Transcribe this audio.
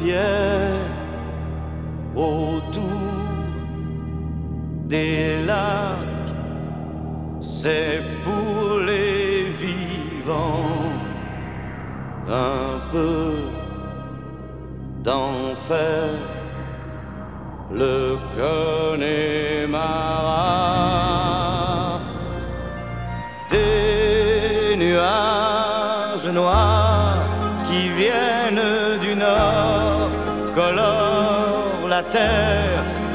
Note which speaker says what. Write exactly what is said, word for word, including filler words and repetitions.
Speaker 1: pierre autour des lacs, c'est pour les vivants un peu d'enfer, le Connemara. Des nuages noirs qui viennent du nord colorent la terre